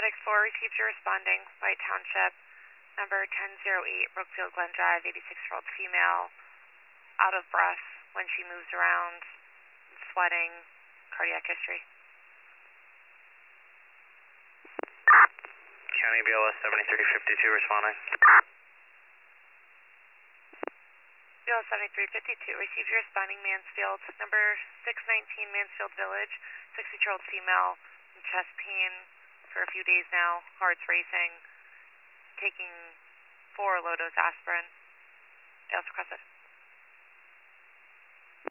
Medics 4 received your responding. White Township, number 1008, Brookfield Glen Drive, 86-year-old female, out of breath when she moves around, sweating, cardiac history. County BLS 7352 responding. BLS 7352 received your responding Mansfield, number 619 Mansfield Village, 60-year-old female, chest pain for a few days now, heart's racing, taking 4 low-dose aspirin. ALS requested.